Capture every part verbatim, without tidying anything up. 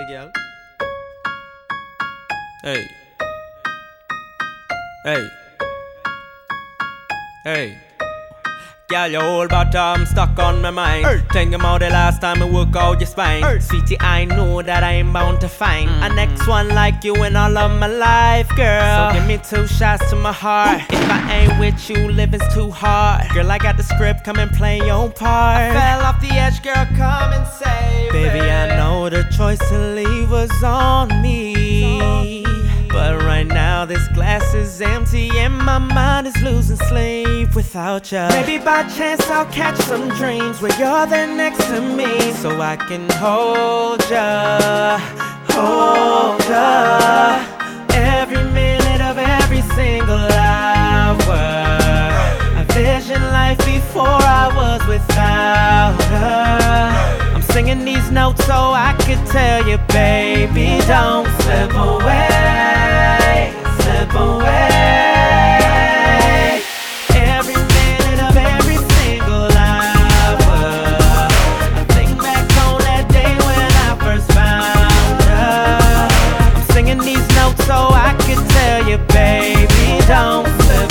girl. Hey. Hey. Hey. Girl, your whole bottom stuck on my mind. Hey. Think about the last time I work out your spine. Hey. Sweetie, I know that I'm bound to find mm. a next one like you in all of my life, girl. So give me two shots to my heart. Ooh. If I ain't with you, living's too hard. Girl, I got the script, come and play your part. I fell off the edge, girl, come and save Baby, it. I know the choice to leave was on me. But right now this glass is empty and my mind is losing sleep without you. Maybe by chance I'll catch some dreams where you're there next to me, so I can hold ya, hold ya, every minute of every single hour. I vision life before I was without her. I'm singing these notes so I could tell you, baby, don't slip away, slip away. Every minute of every single hour, I think back on that day when I first found her. I'm singing these notes so I could tell you, baby, don't slip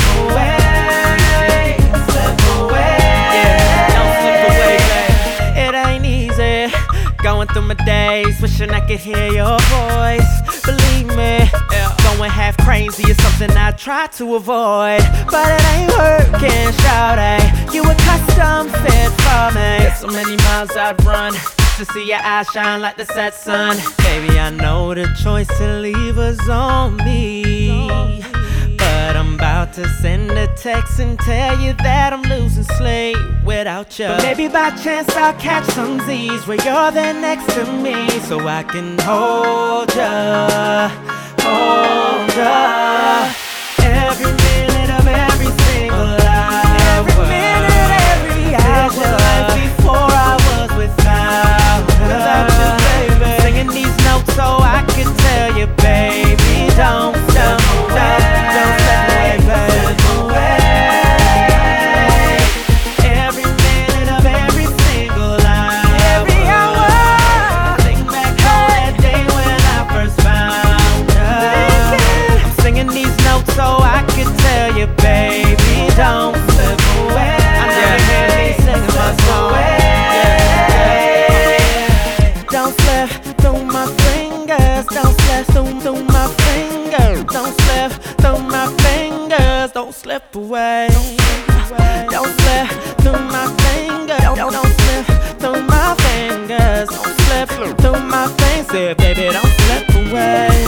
away, slip away. Yeah, don't slip away, baby. It ain't easy going through my days, wishing I could hear your voice. Believe me, yeah. Going half crazy is something I try to avoid, but it ain't working, shawty. You a custom fit for me. There's so many miles I'd run to see your eyes shine like the set sun. Baby, I know the choice to leave was on me, but I'm about to send a text and tell you that I'm losing sleep without you. But maybe by chance I'll catch some Z's where you're there next to me, so I can hold ya, hold ya, every minute of every single hour. Every minute, every hour. Vision life before I was without her. Without you, baby. I'm singing these notes so I can tell you, baby, don't slip away, don't slip away, slip away. Every minute of every single hour. Every hour. I think back on that day when I first found her. I'm singing these notes so I can tell you, baby, don't slip away. I know you hear me singing my song. Don't slip through my fingers, don't slip through, through my fingers, don't slip through my fingers, don't slip away. Don't slip through my fingers, don't, don't slip through my fingers, don't slip through my fingers, baby, don't slip away.